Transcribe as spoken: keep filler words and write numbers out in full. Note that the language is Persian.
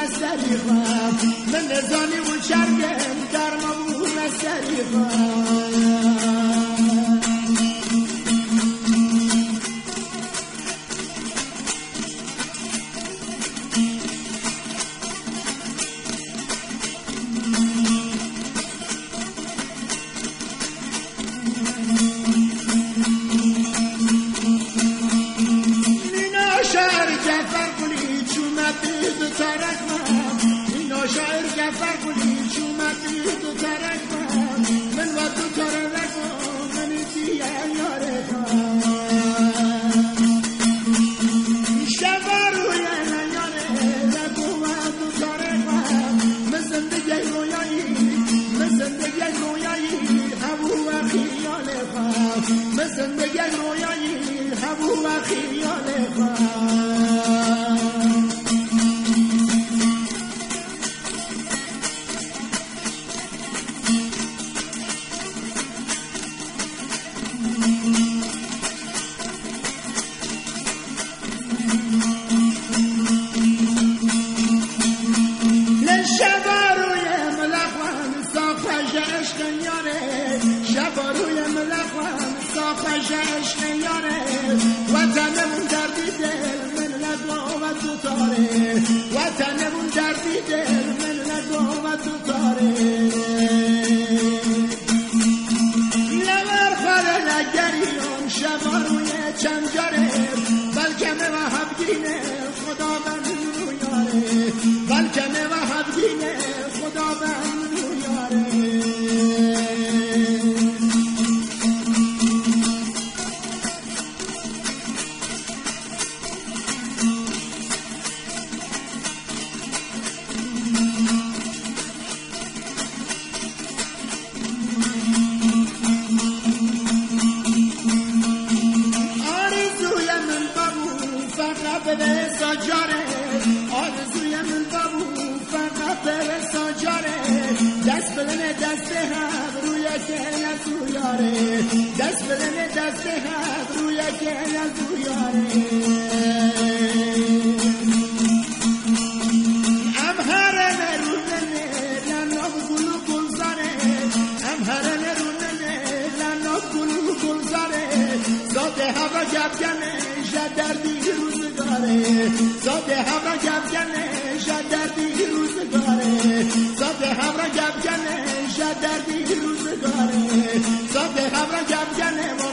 نستری خواب من نزانی و چرگم در مبو نستری خواب شاعر گفر کنی چومتی تو ترک من و تو ترک من دیگه یاره شب روی نیاره رگو و تو ترک من زندگی رویایی من زندگی رویایی هبو و خیال خواب من زندگی رویایی هبو و خیال خواب عشق یاره وطنمون دردی دل من لگو و تو تاره وطنمون دردی دل من لگو و تو تاره لور خاره لگریون شبا روی چنجاره بلکه و حبگینه خدا من رو یاره بلکه و حبگینه خدا من رو یاره آرزوی من بابو فقط برسا جاره دست بلنه دست حق روی که نزو یاره دست بلنه دست حق روی که نزو یاره امهر نرونه لناب گلو گل زاره امهر نرونه لناب گلو گل زاره زاده هوا گفگنه دردی روزگاره زاده همرا گفگنه دردی روزگاره زاده همرا گفگنه دردی روزگاره زاده همرا گفگنه